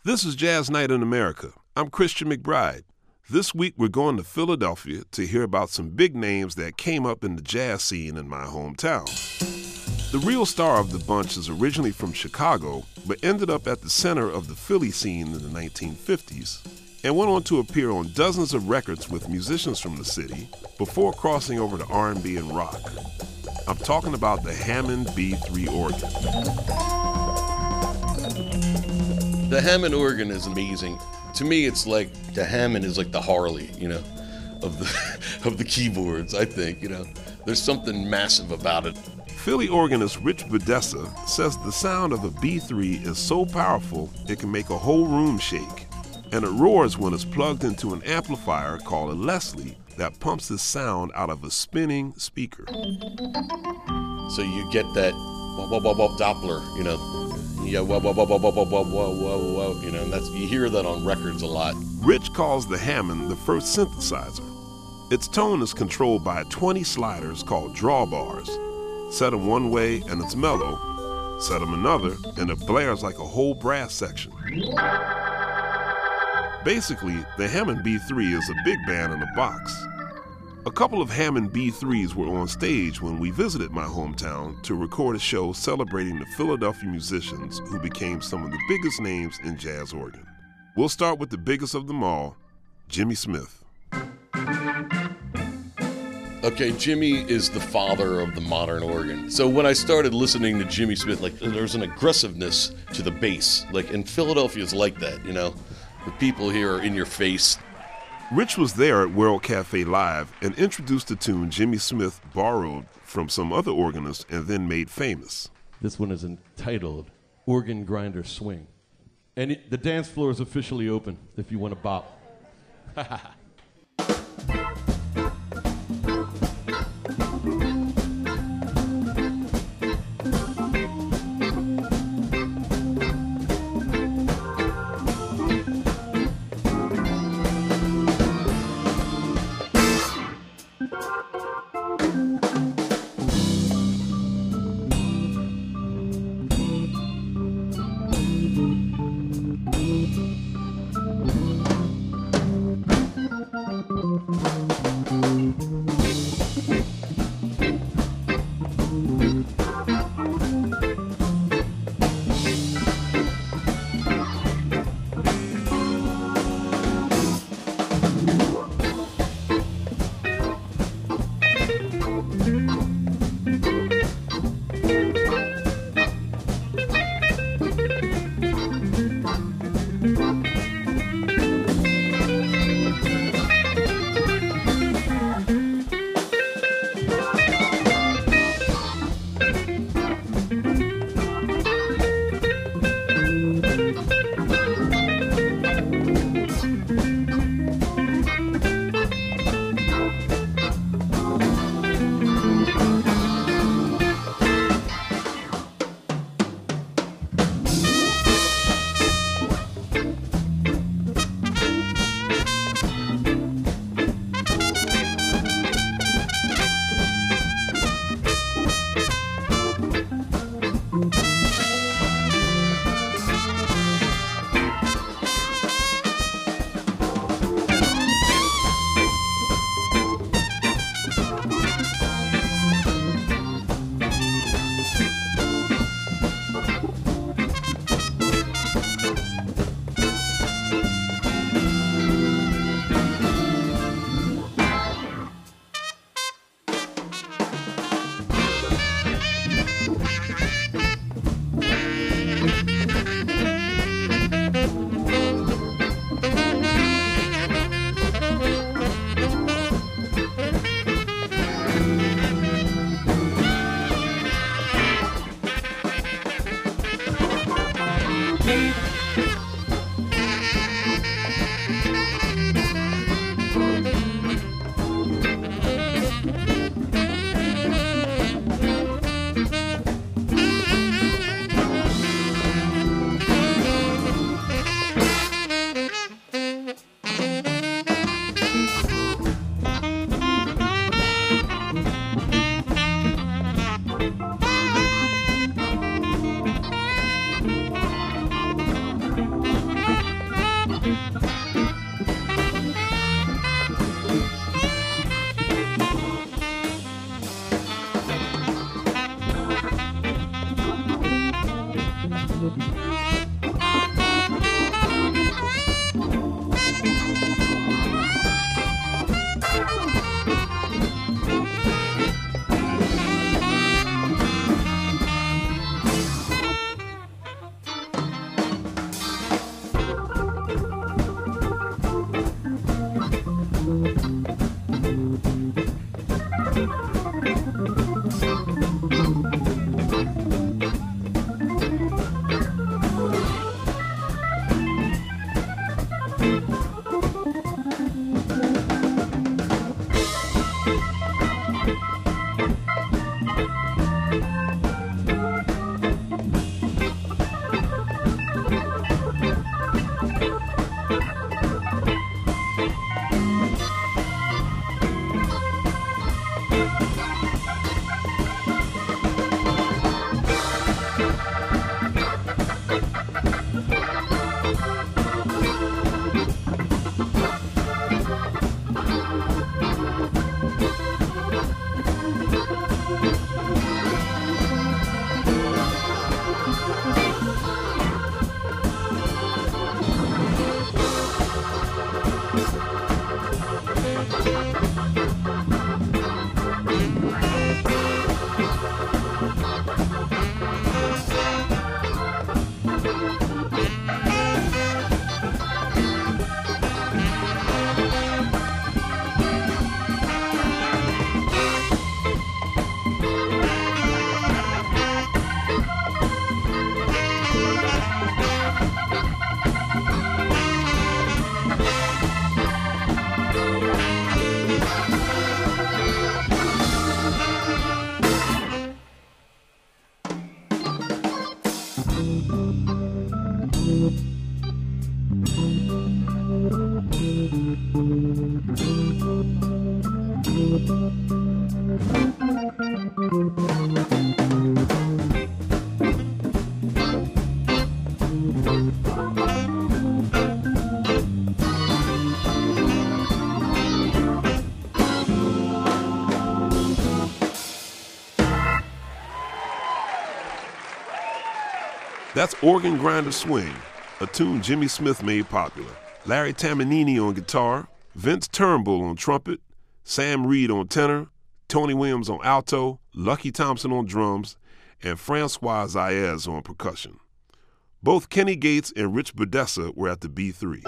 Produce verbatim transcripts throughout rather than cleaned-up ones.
This is Jazz Night in America. I'm Christian McBride. This week we're going to Philadelphia to hear about some big names that came up in the jazz scene in my hometown. The real star of the bunch is originally from Chicago, but ended up at the center of the Philly scene in the nineteen fifties, and went on to appear on dozens of records with musicians from the city before crossing over to R and B and rock. I'm talking about the Hammond B three organ. The Hammond organ is amazing. To me, it's like the Hammond is like the Harley, you know, of the of the keyboards. I think, you know, there's something massive about it. Philly organist Rich Budessa says the sound of a B three is so powerful it can make a whole room shake, and it roars when it's plugged into an amplifier called a Leslie that pumps the sound out of a spinning speaker. So you get that wah, wah, wah, wah, Doppler, you know. Yeah, whoa, whoa, whoa, whoa, whoa, whoa, whoa, whoa, whoa, you know, and that's, you hear that on records a lot. Rich calls the Hammond the first synthesizer. Its tone is controlled by twenty sliders called drawbars. Set them one way and it's mellow, set them another and it blares like a whole brass section. Basically, the Hammond B three is a big band in a box. A couple of Hammond B threes were on stage when we visited my hometown to record a show celebrating the Philadelphia musicians who became some of the biggest names in jazz organ. We'll start with the biggest of them all, Jimmy Smith. Okay, Jimmy is the father of the modern organ. So when I started listening to Jimmy Smith, like, there's an aggressiveness to the bass. Like, in Philadelphia is like that, you know? The people here are in your face. Rich was there at World Cafe Live and introduced the tune Jimmy Smith borrowed from some other organists and then made famous. This one is entitled Organ Grinder Swing. And it, the dance floor is officially open if you want to bop. That's Organ Grinder Swing, a tune Jimmy Smith made popular. Larry Tamanini on guitar, Vince Turnbull on trumpet, Sam Reed on tenor, Tony Williams on alto, Lucky Thompson on drums, and Francois Zayez on percussion. Both Kenny Gates and Rich Burdessa were at the B three.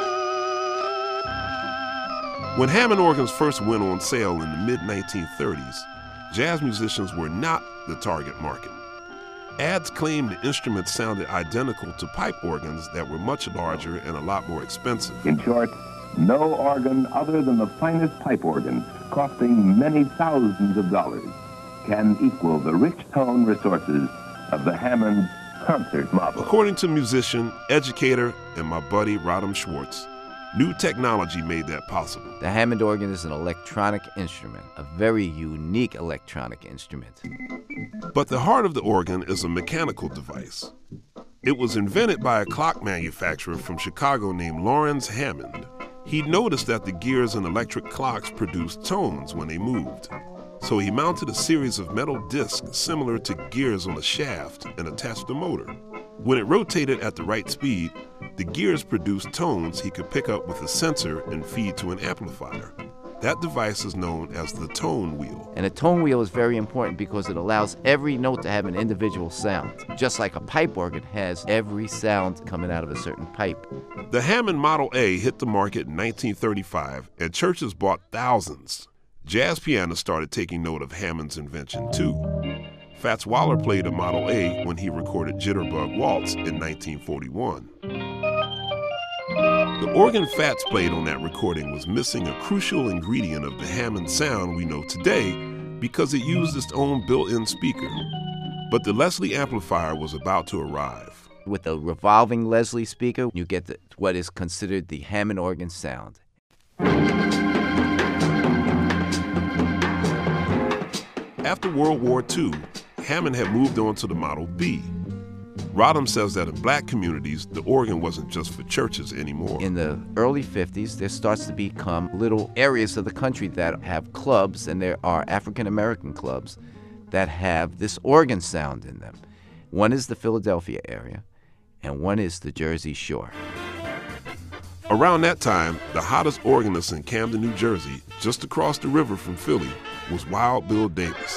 When Hammond organs first went on sale in the mid nineteen thirties, jazz musicians were not the target market. Ads claimed the instruments sounded identical to pipe organs that were much larger and a lot more expensive. In short, no organ other than the finest pipe organ, costing many thousands of dollars, can equal the rich tone resources of the Hammond concert model. According to musician, educator, and my buddy Rodham Schwartz, new technology made that possible. The Hammond organ is an electronic instrument, a very unique electronic instrument. But the heart of the organ is a mechanical device. It was invented by a clock manufacturer from Chicago named Lawrence Hammond. He noticed that the gears in electric clocks produced tones when they moved. So he mounted a series of metal discs similar to gears on a shaft and attached a motor. When it rotated at the right speed, the gears produced tones he could pick up with a sensor and feed to an amplifier. That device is known as the tone wheel. And a tone wheel is very important because it allows every note to have an individual sound, just like a pipe organ has every sound coming out of a certain pipe. The Hammond Model A hit the market in nineteen thirty-five, and churches bought thousands. Jazz pianists started taking note of Hammond's invention, too. Fats Waller played a Model A when he recorded Jitterbug Waltz in nineteen forty-one. The organ Fats played on that recording was missing a crucial ingredient of the Hammond sound we know today because it used its own built-in speaker. But the Leslie amplifier was about to arrive. With a revolving Leslie speaker, you get the, what is considered the Hammond organ sound. After World War Two, Hammond had moved on to the Model B. Rodham says that in black communities, the organ wasn't just for churches anymore. In the early fifties, there starts to become little areas of the country that have clubs, and there are African-American clubs that have this organ sound in them. One is the Philadelphia area, and one is the Jersey Shore. Around that time, the hottest organist in Camden, New Jersey, just across the river from Philly, was Wild Bill Davis.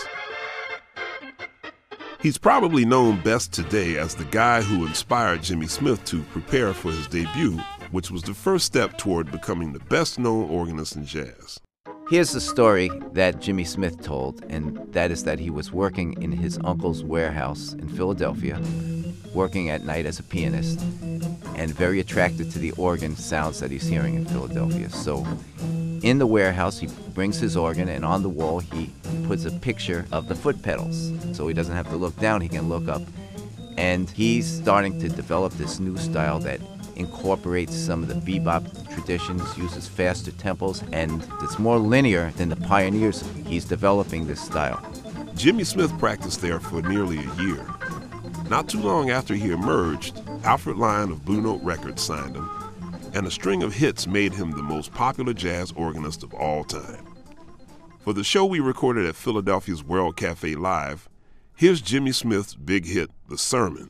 He's probably known best today as the guy who inspired Jimmy Smith to prepare for his debut, which was the first step toward becoming the best-known organist in jazz. Here's the story that Jimmy Smith told, and that is that he was working in his uncle's warehouse in Philadelphia, working at night as a pianist, and very attracted to the organ sounds that he's hearing in Philadelphia. So in the warehouse, he brings his organ, and on the wall he puts a picture of the foot pedals. So he doesn't have to look down, he can look up. And he's starting to develop this new style that incorporates some of the bebop traditions, uses faster tempos, and it's more linear than the pioneers. He's developing this style. Jimmy Smith practiced there for nearly a year. Not too long after he emerged, Alfred Lion of Blue Note Records signed him, and a string of hits made him the most popular jazz organist of all time. For the show we recorded at Philadelphia's World Cafe Live, here's Jimmy Smith's big hit, The Sermon.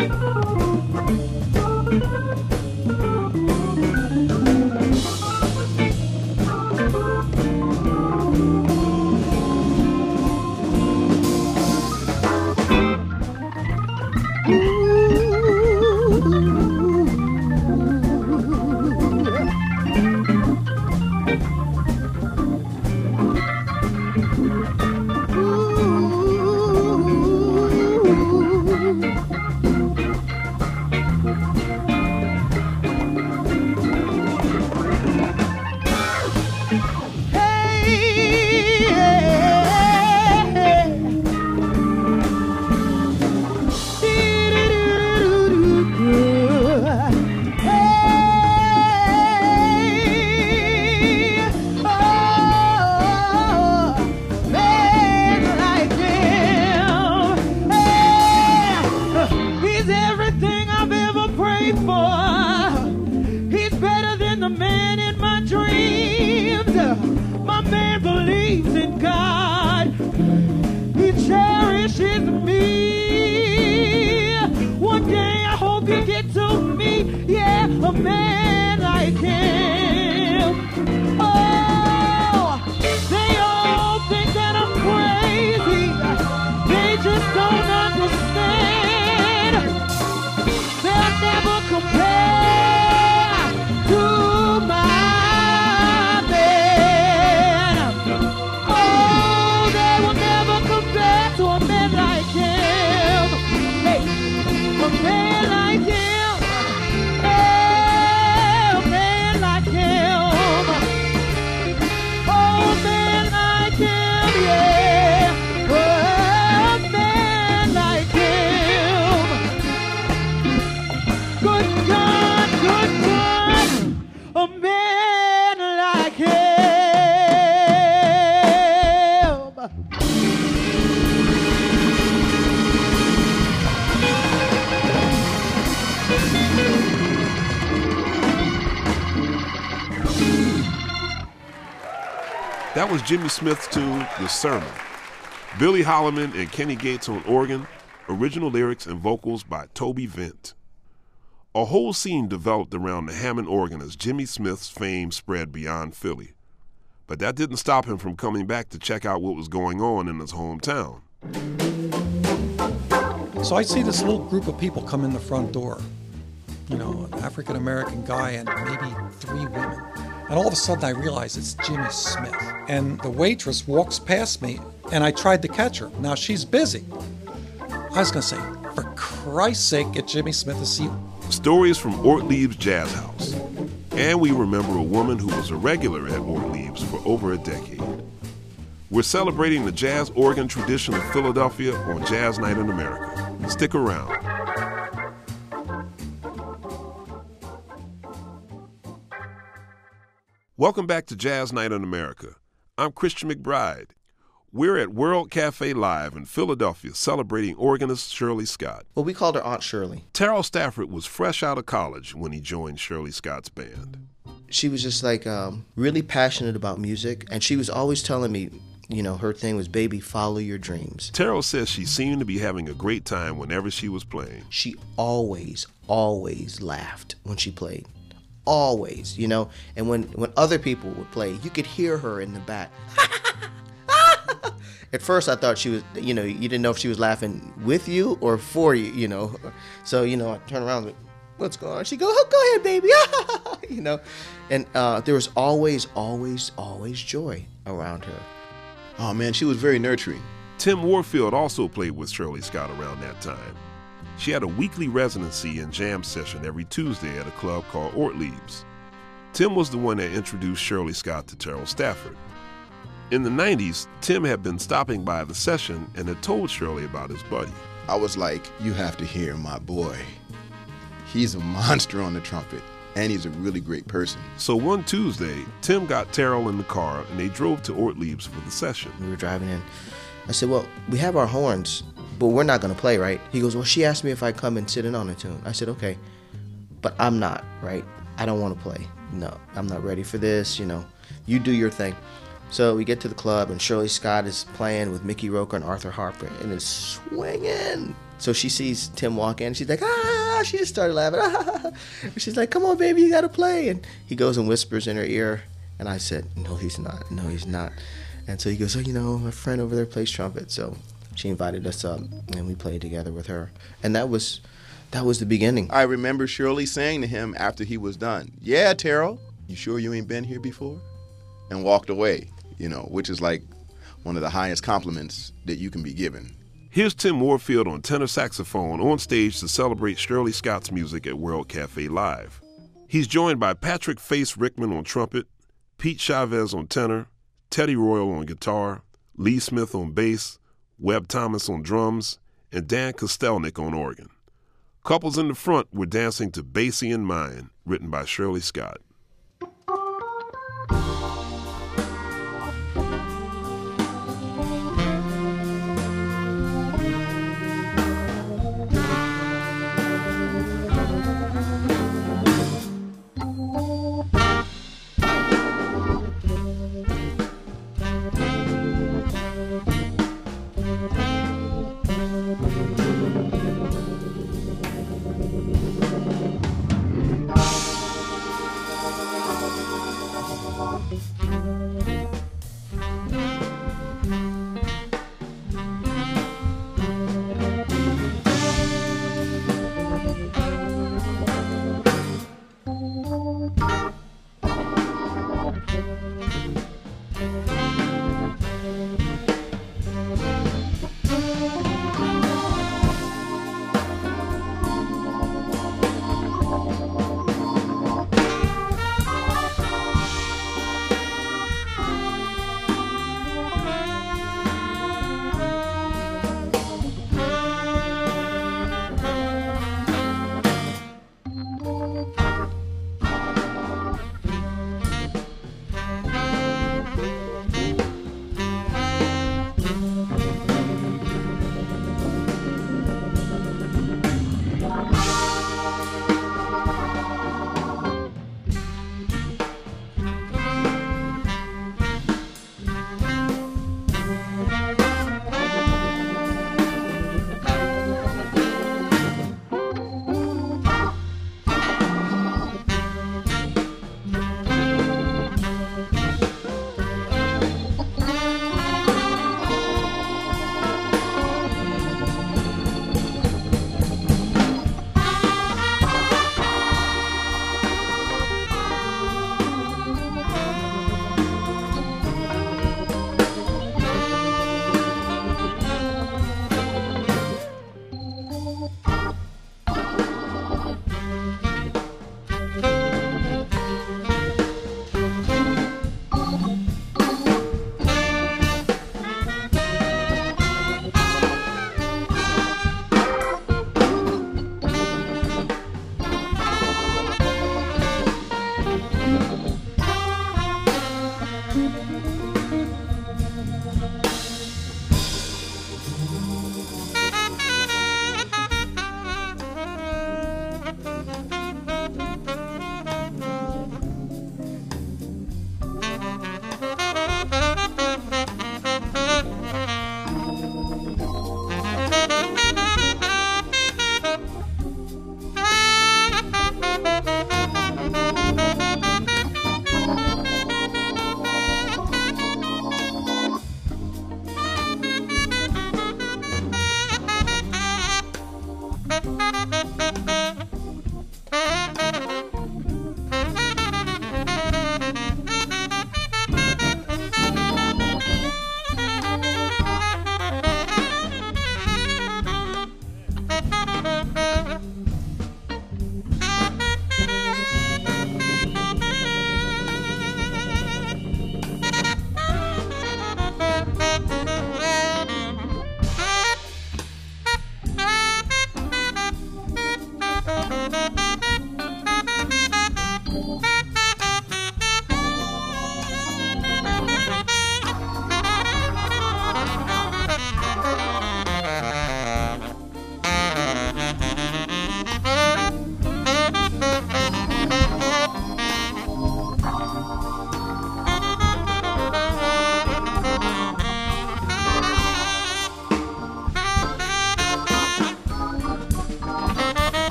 That was Jimmy Smith's tune, The Sermon. Billy Holloman and Kenny Gates on organ, original lyrics and vocals by Toby Vent. A whole scene developed around the Hammond organ as Jimmy Smith's fame spread beyond Philly. But that didn't stop him from coming back to check out what was going on in his hometown. So I see this little group of people come in the front door. You know, an African-American guy and maybe three women. And all of a sudden I realize it's Jimmy Smith. And the waitress walks past me and I tried to catch her. Now she's busy. I was gonna say, for Christ's sake, get Jimmy Smith a seat. Stories from Ortlieb's Jazz House. And we remember a woman who was a regular at Ortlieb's for over a decade. We're celebrating the jazz organ tradition of Philadelphia on Jazz Night in America. Stick around. Welcome back to Jazz Night in America. I'm Christian McBride. We're at World Cafe Live in Philadelphia celebrating organist Shirley Scott. Well, we called her Aunt Shirley. Terrell Stafford was fresh out of college when he joined Shirley Scott's band. She was just like um, really passionate about music, and she was always telling me, you know, her thing was, baby, follow your dreams. Terrell says she seemed to be having a great time whenever she was playing. She always, always laughed when she played. Always, you know, and when, when other people would play, you could hear her in the back. At first I thought she was, you know, you didn't know if she was laughing with you or for you, you know. So, you know, I turn around and, what's going on? She go, oh, go ahead, baby, you know. And uh, there was always, always, always joy around her. Oh, man, she was very nurturing. Tim Warfield also played with Shirley Scott around that time. She had a weekly residency and jam session every Tuesday at a club called Ortlieb's. Tim was the one that introduced Shirley Scott to Terrell Stafford. In the nineties, Tim had been stopping by the session and had told Shirley about his buddy. I was like, you have to hear my boy. He's a monster on the trumpet, and he's a really great person. So one Tuesday, Tim got Terrell in the car and they drove to Ortlieb's for the session. We were driving in. I said, well, we have our horns, but we're not going to play, right? He goes, well, she asked me if I'd come and sit in on a tune. I said, okay, but I'm not, right? I don't want to play. No, I'm not ready for this, you know. You do your thing. So we get to the club, and Shirley Scott is playing with Mickey Roker and Arthur Harper, and it's swinging. So she sees Tim walk in, and she's like, ah, she just started laughing. Ah. She's like, come on, baby, you got to play. And he goes and whispers in her ear, and I said, no, he's not. No, he's not. And so he goes, oh, you know, my friend over there plays trumpet. So she invited us up, and we played together with her. And that was that was the beginning. I remember Shirley saying to him after he was done, yeah, Terrell, you sure you ain't been here before? And walked away, you know, which is like one of the highest compliments that you can be given. Here's Tim Warfield on tenor saxophone on stage to celebrate Shirley Scott's music at World Cafe Live. He's joined by Patrick Face Rickman on trumpet, Pete Chavez on tenor, Teddy Royal on guitar, Lee Smith on bass, Webb Thomas on drums, and Dan Kostelnik on organ. Couples in the front were dancing to Basie in Mine, written by Shirley Scott.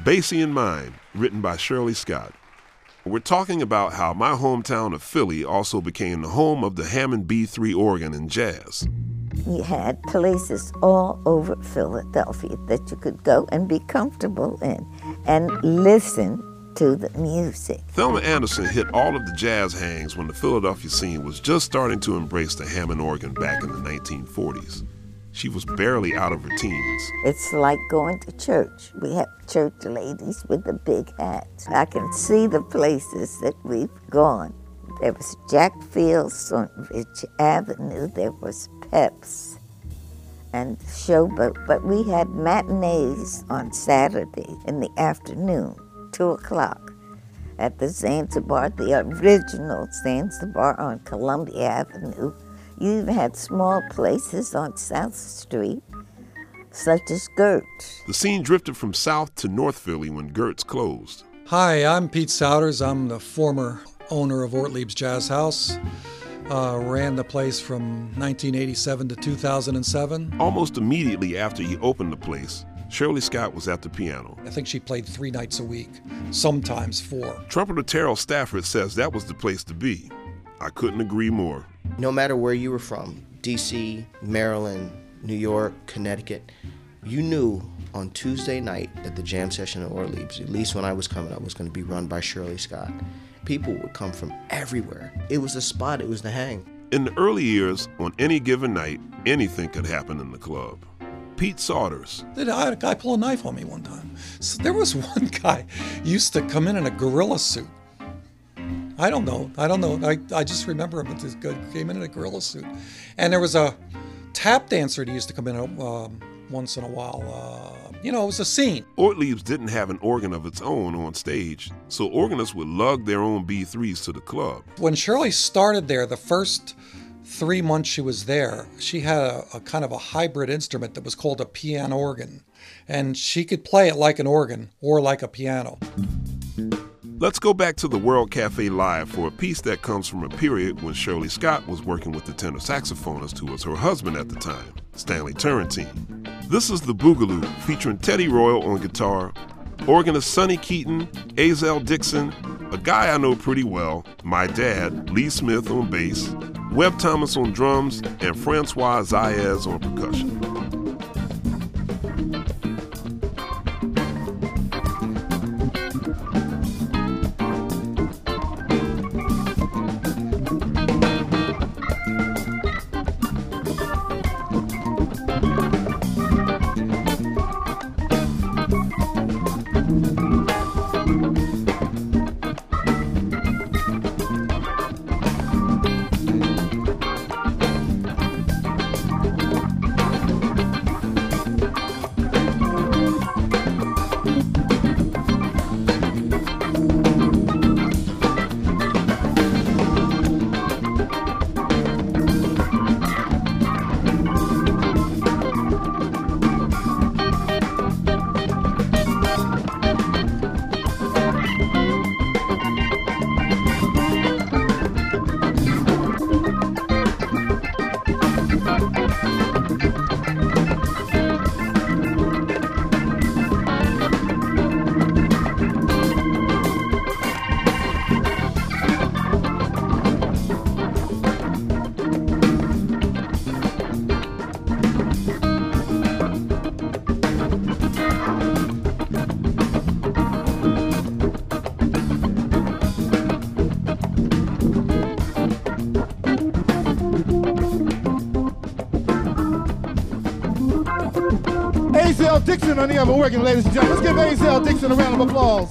Basie in Mind, written by Shirley Scott. We're talking about how my hometown of Philly also became the home of the Hammond B three organ and jazz. You had places all over Philadelphia that you could go and be comfortable in and listen to the music. Thelma Anderson hit all of the jazz hangs when the Philadelphia scene was just starting to embrace the Hammond organ back in the nineteen forties. She was barely out of her teens. It's like going to church. We have church ladies with the big hats. I can see the places that we've gone. There was Jack Fields on Ridge Avenue. There was Peps and Showboat. But we had matinees on Saturday in the afternoon, two o'clock, at the Zanzibar, the original Zanzibar on Columbia Avenue. You even had small places on South Street, such as Gertz. The scene drifted from South to North Philly when Gertz closed. Hi, I'm Pete Souders. I'm the former owner of Ortlieb's Jazz House. Uh, ran the place from nineteen eighty-seven to two thousand seven. Almost immediately after he opened the place, Shirley Scott was at the piano. I think she played three nights a week, sometimes four. Trumpeter Terrell Stafford says that was the place to be. I couldn't agree more. No matter where you were from, D C, Maryland, New York, Connecticut, you knew on Tuesday night that the jam session at Ortlieb's, at least when I was coming up, was going to be run by Shirley Scott. People would come from everywhere. It was the spot, it was the hang. In the early years, on any given night, anything could happen in the club. Pete Souders. I had a guy pull a knife on me one time. So there was one guy used to come in in a gorilla suit. I don't know. I don't know. I, I just remember him. This guy came in in a gorilla suit. And there was a tap dancer that used to come in um, once in a while. Uh, you know, it was a scene. Ortlieb's didn't have an organ of its own on stage, so organists would lug their own B threes to the club. When Shirley started there, the first three months she was there, she had a, a kind of a hybrid instrument that was called a piano organ. And she could play it like an organ or like a piano. Let's go back to the World Cafe Live for a piece that comes from a period when Shirley Scott was working with the tenor saxophonist who was her husband at the time, Stanley Turrentine. This is The Boogaloo, featuring Teddy Royal on guitar, organist Sonny Keaton, Azell Dixon, a guy I know pretty well, my dad, Lee Smith on bass, Webb Thomas on drums, and Francois Zayas on percussion. Azell Dixon on the other organ, ladies and gentlemen. Let's give Azell Dixon a round of applause.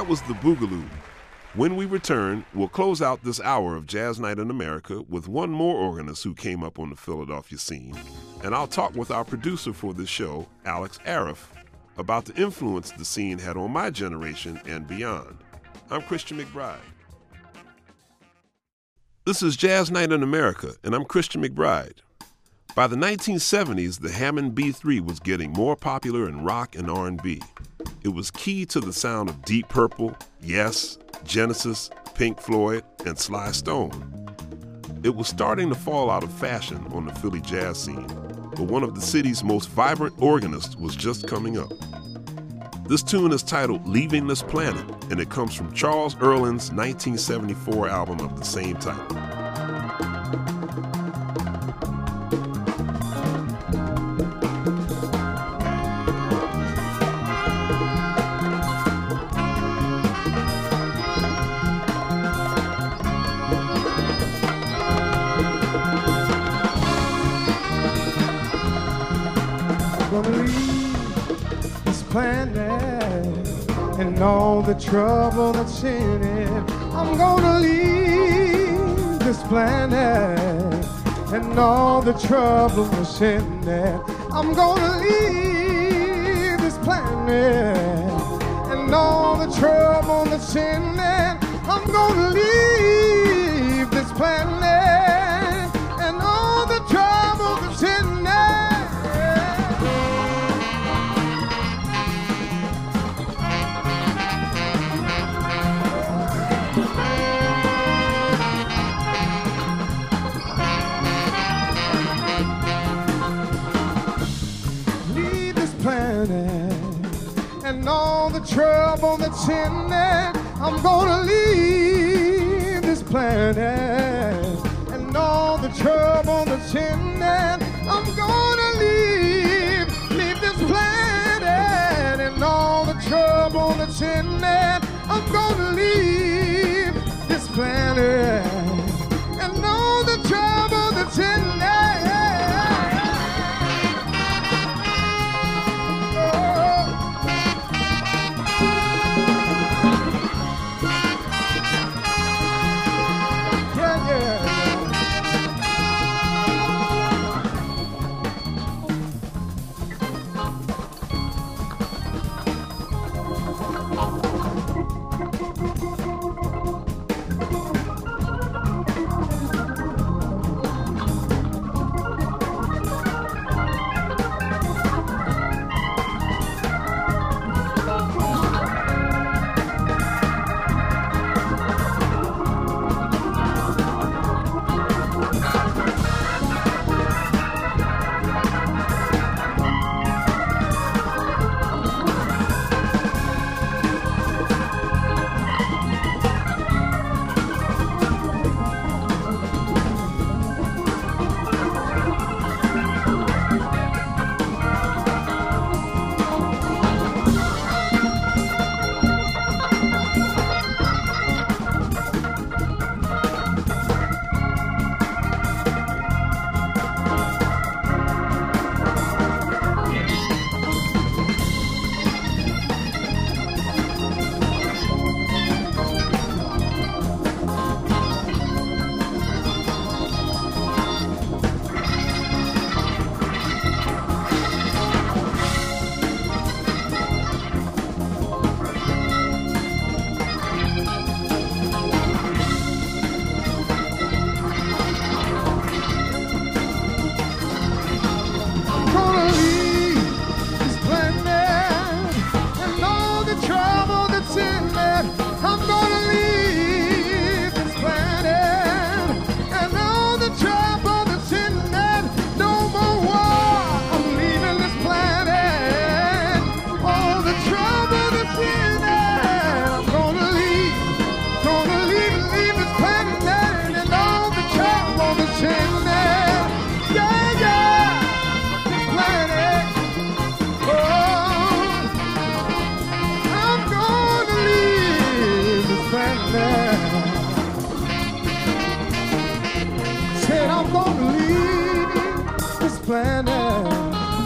That was the Boogaloo. When we return, we'll close out this hour of Jazz Night in America with one more organist who came up on the Philadelphia scene, and I'll talk with our producer for this show, Alex Arif, about the influence the scene had on my generation and beyond. I'm Christian McBride. This is Jazz Night in America, and I'm Christian McBride. By the nineteen seventies, the Hammond B three was getting more popular in rock and R and B. It was key to the sound of Deep Purple, Yes, Genesis, Pink Floyd, and Sly Stone. It was starting to fall out of fashion on the Philly jazz scene, but one of the city's most vibrant organists was just coming up. This tune is titled Leaving This Planet, and it comes from Charles Earland's nineteen seventy-four album of the same title. And all the trouble that's in it, I'm gonna leave this planet. And all the trouble that's in it, I'm gonna leave this planet. And all the trouble that's in it, I'm gonna leave this planet. And all the trouble that's in it. And all the trouble that's in it, I'm gonna leave this planet. And all the trouble that's in it, I'm gonna leave, leave this planet. And all the trouble that's in it, I'm gonna leave this planet. And all the trouble that's in it.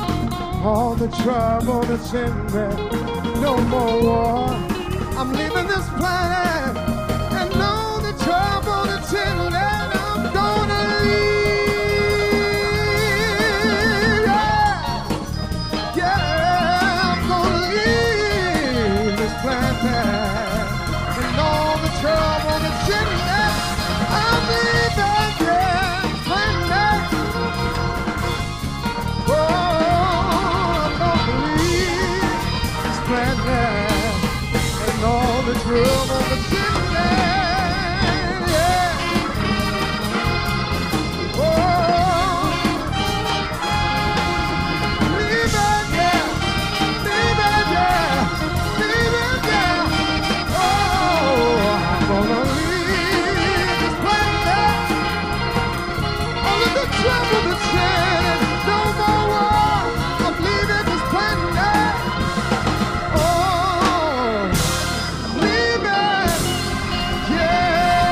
All the trouble that's in there, no more war. I'm leaving this planet and know the trouble that's in it. I'm gonna leave. Yeah, yeah, I'm gonna leave this planet and all the trouble that's in it. I'm leaving this planet. Oh, I'm gonna leave this planet and all the trouble that's in it. Yeah. Oh, leave it, yeah. Leave it, yeah. Leave it, yeah. Oh, I'm gonna leave this planet. All of the trouble that's in it. No more war. I'm leaving this planet. Oh, I'm leaving. Yeah.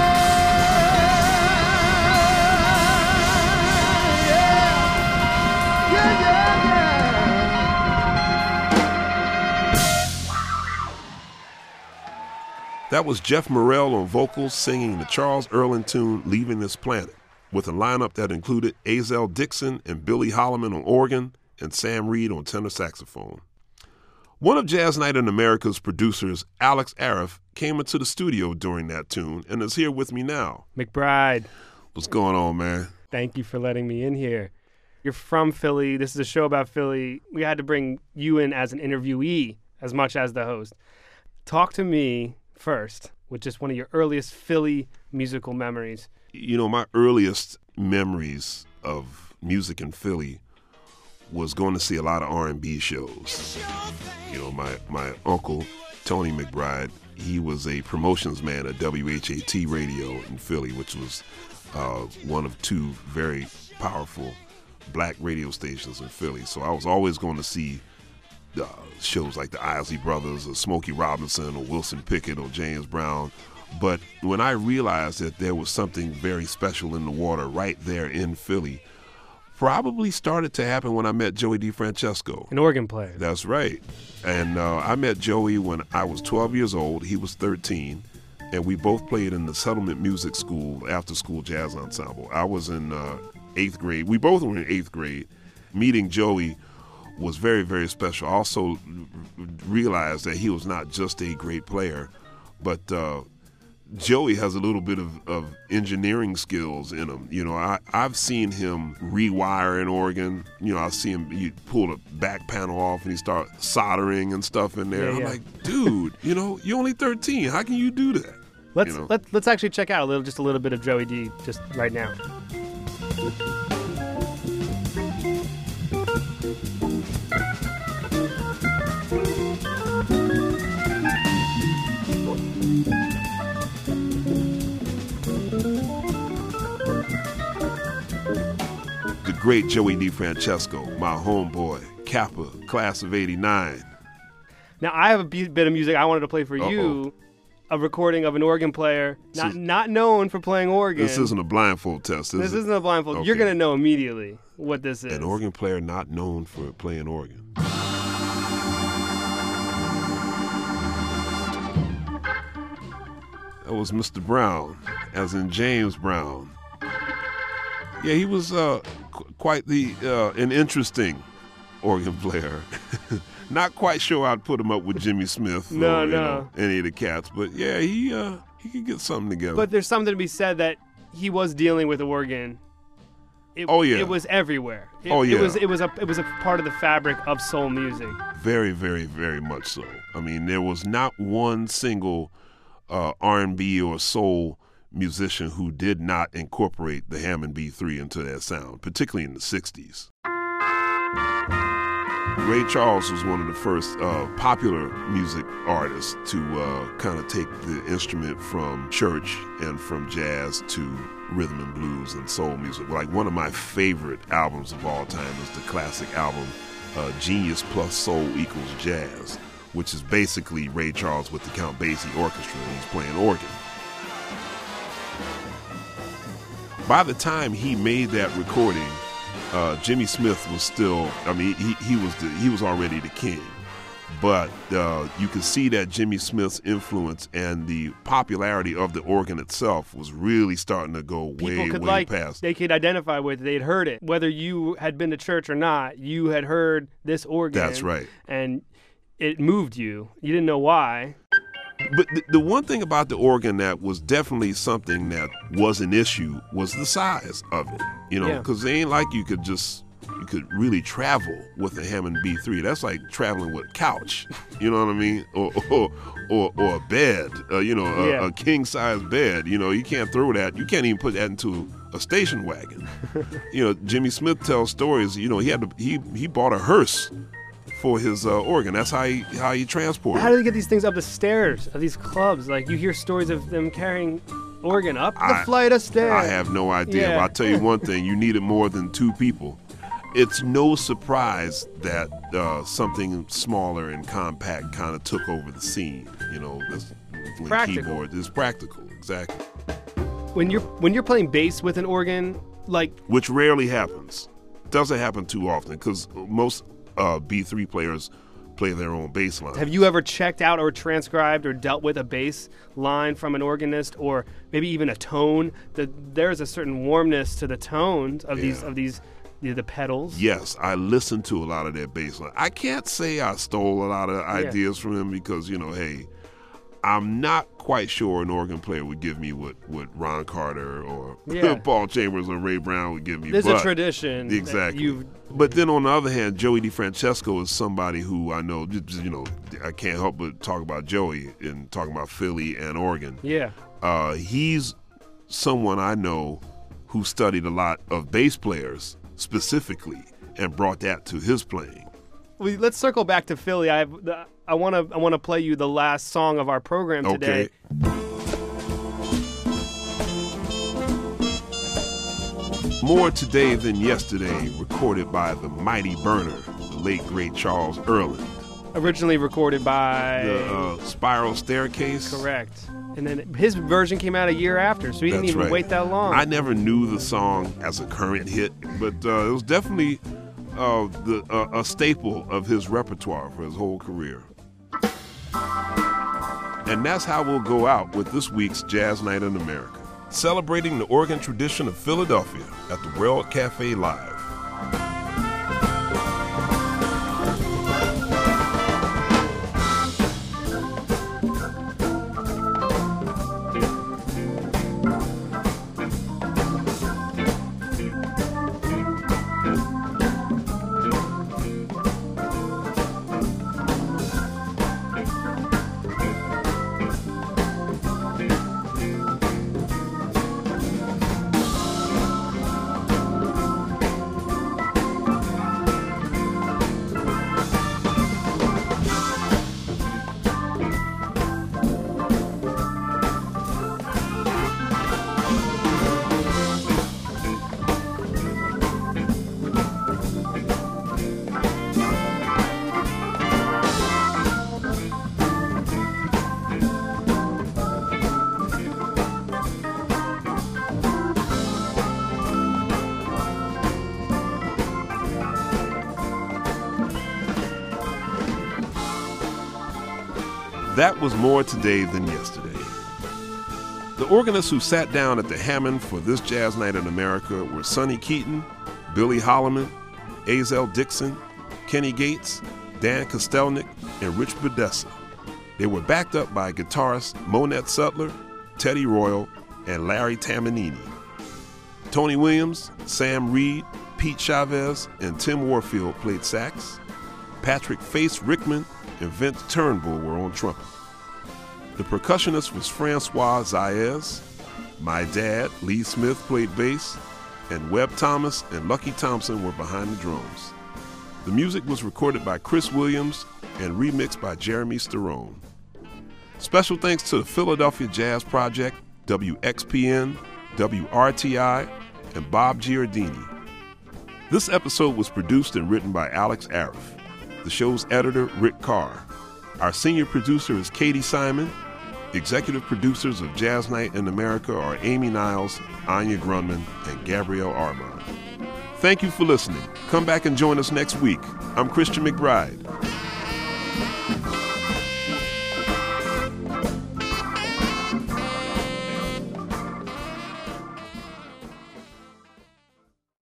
Yeah. Yeah, yeah, yeah. That was Jeff Morrell on vocals singing the Charles Earland tune Leaving This Planet, with a lineup that included Azell Dixon and Billy Holloman on organ and Sam Reed on tenor saxophone. One of Jazz Night in America's producers, Alex Arif, came into the studio during that tune and is here with me now. McBride, What's going on, man? thank you for letting me in here. You're from Philly. This is a show about Philly. We had to bring you in as an interviewee as much as the host. Talk to me first with just one of your earliest Philly musical memories. You know, my earliest memories of music in Philly was going to see a lot of R and B shows. You know, my, my uncle, Tony McBride, he was a promotions man at W H A T Radio in Philly, which was uh, one of two very powerful black radio stations in Philly. So I was always going to see uh, shows like the Isley Brothers or Smokey Robinson or Wilson Pickett or James Brown. But when I realized that there was something very special in the water right there in Philly, probably started to happen when I met Joey DeFrancesco. An organ player. That's right. And uh, I met Joey when I was twelve years old. He was thirteen. And we both played in the Settlement Music School after-school jazz ensemble. I was in uh, eighth grade. We both were in eighth grade. Meeting Joey was very, very special. I also realized that he was not just a great player, but uh, Joey has a little bit of, of engineering skills in him. You know, I, I've seen him rewire an organ. You know, I see him, he pull the back panel off and he start soldering and stuff in there. Yeah, I'm yeah. like, dude, you know, you're only thirteen. How can you do that? Let's You know? let, let's actually check out a little, just a little bit of Joey D just right now. The great Joey DeFrancesco, my homeboy, Kappa, class of eighty-nine. Now I have a b- bit of music I wanted to play for Uh-oh. you. A recording of an organ player, not This is- not known for playing organ. This isn't a blindfold test, is This it? isn't a blindfold. Okay. You're gonna know immediately what this is. An organ player not known for playing organ. That was Mister Brown, as in James Brown. Yeah, he was uh, qu- quite the uh, an interesting organ player. Not quite sure I'd put him up with Jimmy Smith No, or you no. know, any of the cats, but yeah, he uh, he could get something together. But there's something to be said that he was dealing with organ. It, Oh, yeah. It was everywhere. It, Oh, yeah. It was it was a it was a part of the fabric of soul music. Very, very, very much so. I mean, there was not one single uh, R and B or soul musician who did not incorporate the Hammond B three into their sound, particularly in the sixties. Ray Charles was one of the first uh, popular music artists to uh, kind of take the instrument from church and from jazz to rhythm and blues and soul music. Like, one of my favorite albums of all time is the classic album uh, Genius Plus Soul Equals Jazz, which is basically Ray Charles with the Count Basie Orchestra, and he's playing organ. By the time he made that recording, uh, Jimmy Smith was still, I mean, he, he was the, he was already the king. but uh, you can see that Jimmy Smith's influence and the popularity of the organ itself was really starting to go People way, could way like, past. they could identify with it. They'd heard it. Whether you had been to church or not, you had heard this organ. That's right. And it moved you. You didn't know why. But the, the one thing about the organ that was definitely something that was an issue was the size of it. You know, Yeah. because it ain't like you could just, you could really travel with a Hammond B three. That's like traveling with a couch, you know what I mean? Or or, or, or a bed, uh, you know, a, Yeah. a king-size bed. You know, you can't throw that. You can't even put that into a station wagon. You know, Jimmy Smith tells stories, you know, he had to, he, he bought a hearse for his uh, organ. That's how he how he transported. How do they get these things up the stairs of these clubs? Like, you hear stories of them carrying organ up the I- flight of stairs. I have no idea. Yeah. But I'll tell you one thing, you needed more than two people. It's no surprise that uh, something smaller and compact kind of took over the scene. You know, that's when Practical. keyboard is practical, exactly. When you're when you're playing bass with an organ, like, Which rarely happens. Doesn't happen too often because most uh, B three players play their own bass line. have you ever checked out or transcribed or dealt with a bass line from an organist, or maybe even a tone? That there's a certain warmness to the tones of these Yeah. of these the, the pedals. Yes, I listened to a lot of their bass line. I can't say I stole a lot of ideas from him because, you know, hey, I'm not quite sure an organ player would give me what, what Ron Carter or Yeah. Paul Chambers or Ray Brown would give me. There's a but- tradition that Exactly. you've- But then on the other hand, Joey DeFrancesco is somebody who I know, just, you know, I can't help but talk about Joey and talking about Philly and Oregon. Yeah. Uh, he's someone I know who studied a lot of bass players specifically and brought that to his playing. Well, let's circle back to Philly. I have the, I want to I want to play you the last song of our program today. Okay. More Today Than Yesterday, recorded by the mighty Burner, the late great Charles Earland. Originally recorded by The uh, Spiral Staircase. correct, and then his version came out a year after, so he didn't That's even right. wait that long. I never knew the song as a current hit, but uh, it was definitely uh, the, uh, a staple of his repertoire for his whole career. And that's how we'll go out with this week's Jazz Night in America, celebrating the organ tradition of Philadelphia at the World Cafe Live. That was More Today Than Yesterday. The organists who sat down at the Hammond for this Jazz Night in America were Sonny Keaton, Billy Holloman, Azel Dixon, Kenny Gates, Dan Kostelnik, and Rich Bedessa. They were backed up by guitarists Monette Sutler, Teddy Royal, and Larry Tamanini. Tony Williams, Sam Reed, Pete Chavez, and Tim Warfield played sax. Patrick Face Rickman and Vince Turnbull were on trumpet. The percussionist was Francois Zaez. My dad, Lee Smith, played bass, and Webb Thomas and Lucky Thompson were behind the drums. The music was recorded by Chris Williams and remixed by Jeremy Sterone. Special thanks to the Philadelphia Jazz Project, W X P N, W R T I, and Bob Giardini. This episode was produced and written by Alex Arif. The show's editor, Rick Carr. Our senior producer is Katie Simon. Executive producers of Jazz Night in America are Amy Niles, Anya Grunman, and Gabrielle Armand. Thank you for listening. Come back and join us next week. I'm Christian McBride.